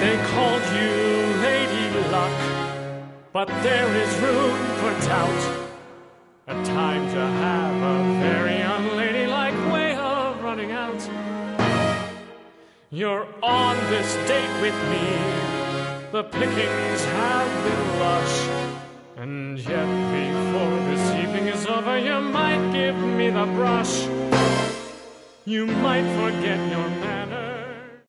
They called you Lady Luck, but there is room for doubt. At times you have a very unladylike way of running out. You're on this date with me, the pickings have been lush, and yet before this evening is over, you might give me the brush. You might forget your man.